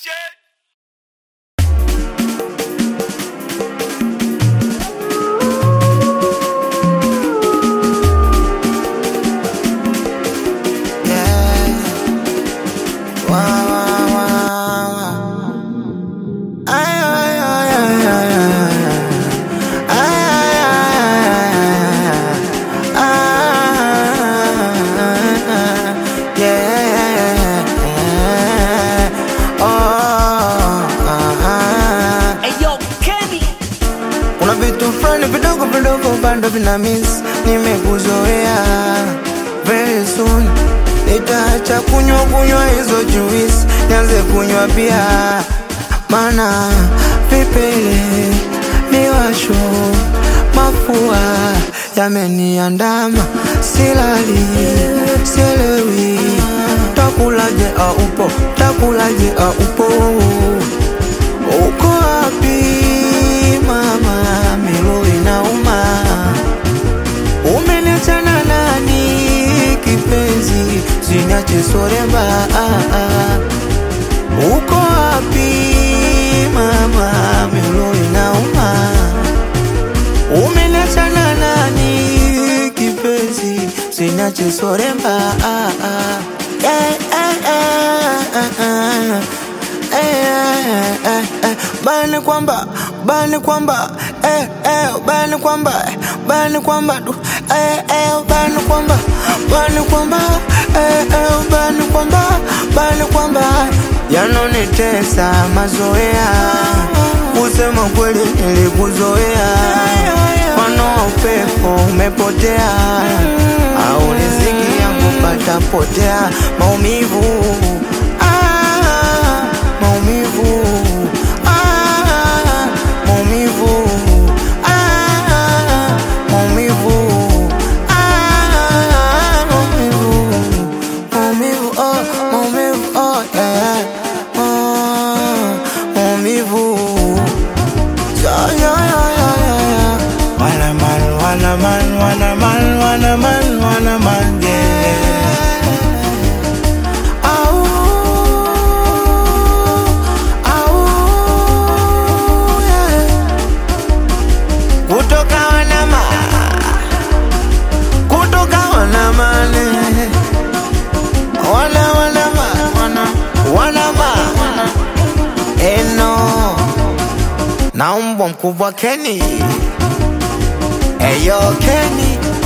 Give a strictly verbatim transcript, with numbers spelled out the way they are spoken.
Kuna vitu fulani vidogo vidogo bado vina miss, nimekuzoea. Very soon nitaacha kunywa kunywa hizo juice, nianze kunywa bia. Mana vipele, miwasho, mafua yameniandama, silali, sielewi. Takulaje au upo, takulaje au upo. Uko wapi mama, milo inauma. Umeniacha na nani kipenzi, siniache soremba. Uko wapi mama, milo inauma. Umeniacha na nani kipenzi, siniache soremba. Eh eh eh eh eh eh eh bani kwamba, bani kwamba, eh eh bani kwamba, bani kwamba, eh eh bani kwamba, bani kwamba, eh eh bani kwamba, bani kwamba. Yanonitesa mazoea, kusema kweli nilikuzoea. Mano upepo umepotea, au riziki yangu patapotea. Maumivu, ah, maumivu, ah, maumivu, ah, maumivu, ah, maumivu, maumivu, oh, maumivu, oh, yeah, oh, maumivu. Yeah, yeah, yeah, yeah, yeah. Wanna man, wanna man, wanna man, wanna man, wanna man, yeah. Wana wana wana wana wana eno na mbwa mkubwa Kenny. Eyo Kenny.